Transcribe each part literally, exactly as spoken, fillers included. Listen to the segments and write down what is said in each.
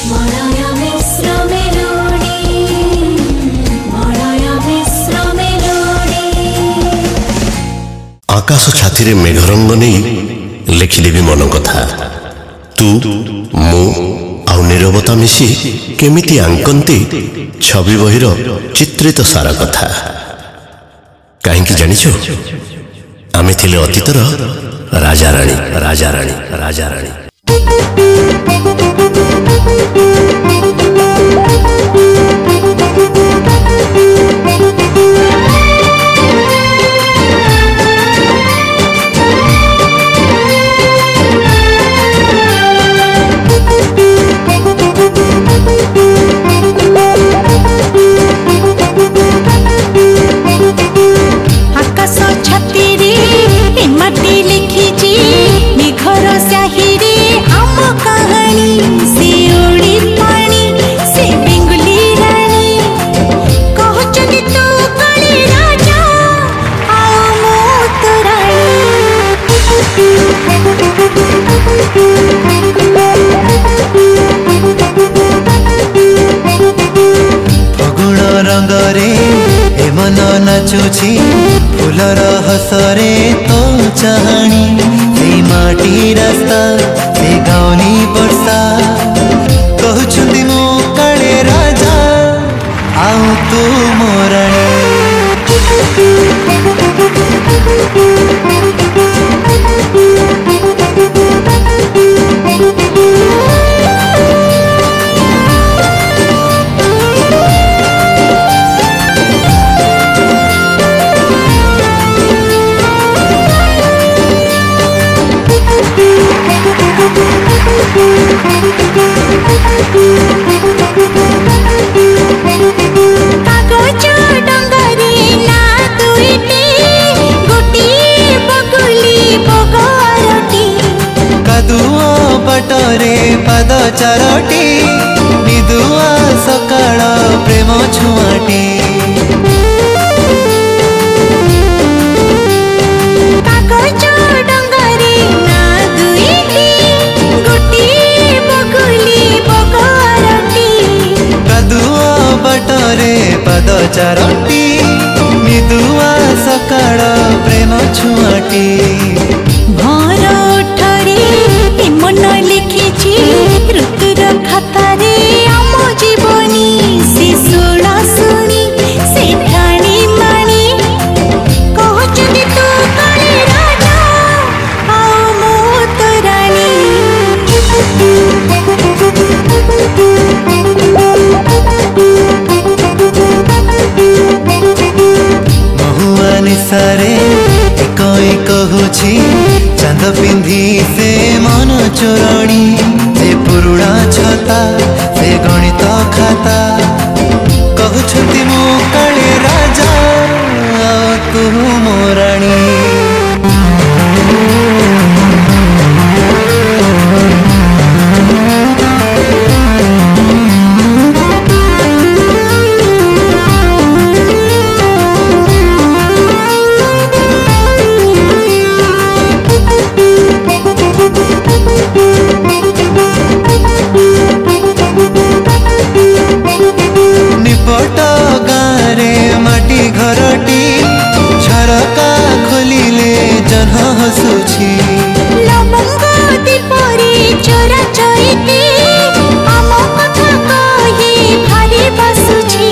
आकाश छाती मेघरंग नहीं लिखिदेवी मन कथा तू मु आउ नीरवता मिशी केमिति आंकती छवि बहिर चित्रित सारा कथा कहीं जानिछ आमे थिले अतीतर राजा रानी राजा रानी राजा रानी नाचुची फूलर हसरे तो चाहनी से माटी रास्ता से गाउनी वर्षा कहउछंती मो काले राजा आउ तू मोराणी पद चारोटी निदुआ सकाळ प्रेम छुआटी कदुआ बटरे पद चारोटी निदुआ सकाळ प्रेम छुआटी मन लिखी ऋतुर खातारे आम जीवनी से सुना सुनी से ठाणी माणी कहचंदी तू काले राजा आओ मो तो रानी महुआ निसारे एक कहूची चांद पिंधी से मन चोरणी से पुरुणा छता से गणित खाता कहउछंती मो काले राजा तू मोराणी घरटी झरका खोलिले जन्ह हसुछि लवंग दीपरे चोरा चैते आम कथा कहि भारी बसुछि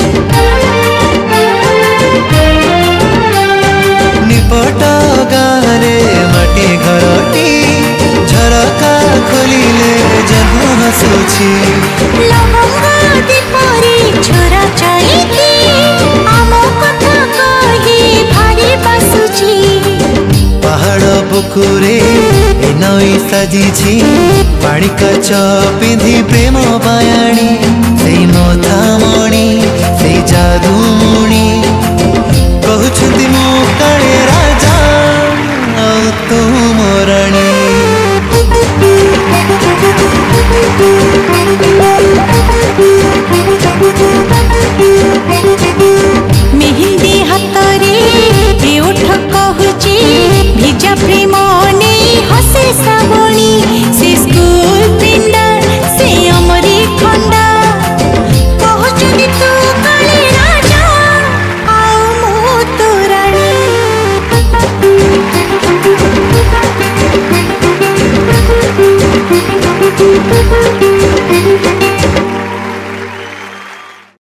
निपट गारे माटी घरटी झरका खोलिले जन्ह हसुछि लवंग दीपरे चोरा चैते पहाड़ बुकुरे नई साजी पाणी काच पिंधि प्रेम बायाणी से मथा मणि से जादूमणि कहउछंती मो काले राजा तू मोराणी मेहंदी हातरे ओठ कहूची भिजा प्रेम नहीं हसे सावणी से स्कूल पिंडा से अमरी Thank you.